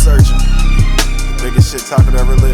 surgeon. Biggest shit Taco ever lived.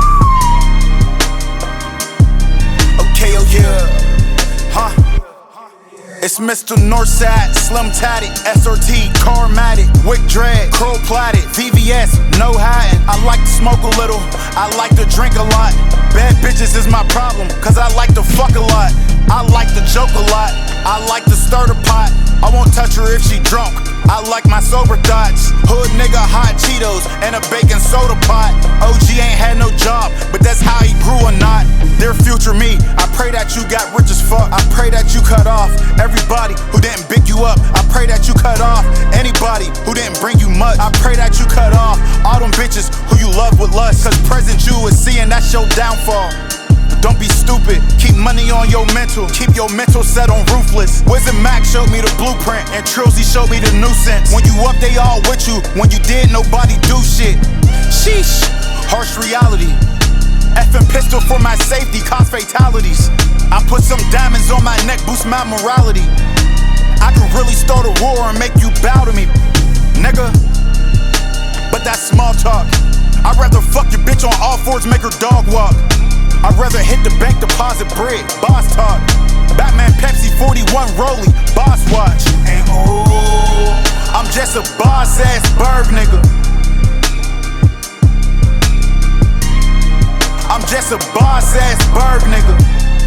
Okay, oh yeah. Huh? It's Mr. Northside, Slim Tatted, SRT, Carmatic, Wick Dread, Crow Platted, VVS, no hiding. I like to smoke a little, I like to drink a lot. Bad bitches is my problem, cause I like to fuck a lot. I like to joke a lot, I like to stir the pot. I won't touch her if she drunk, I like my sober thoughts. Hood nigga, hot Cheetos, and a baking soda pot. OG ain't had no job, but that's how he grew or not. Dear future me, I pray that you got rich as fuck. I pray that you cut off everybody who didn't big you up. I pray that you cut off anybody who didn't bring you much. I pray that you cut off all them bitches who you love with lust. Cause present you is seeing that's your downfall. Don't be stupid, keep money on your mental. Keep your mental set on ruthless. Wizard Mac showed me the blueprint, and Trilzy showed me the nuisance. When you up, they all with you. When you did, nobody do shit. Sheesh, harsh reality. Effing pistol for my safety, cause fatalities. I put some diamonds on my neck, boost my morality. I could really start a war and make you bow to me, nigga. But that's small talk. I'd rather fuck your bitch on all fours, make her dog walk. I'd rather hit the bank deposit bread, boss talk. Batman Pepsi 41 Rollie, boss watch. And ooh, I'm just a boss ass Berg nigga. I'm just a boss ass Berg nigga.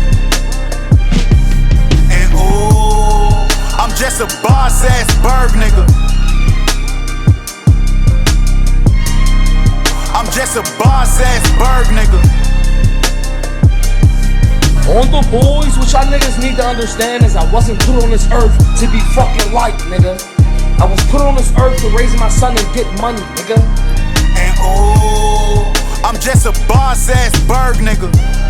And ooh, I'm just a boss ass Berg nigga. I'm just a boss ass Berg nigga. All the boys, what y'all niggas need to understand is I wasn't put on this earth to be fucking liked, nigga. I was put on this earth to raise my son and get money, nigga. And ooh, I'm just a boss ass Berg nigga.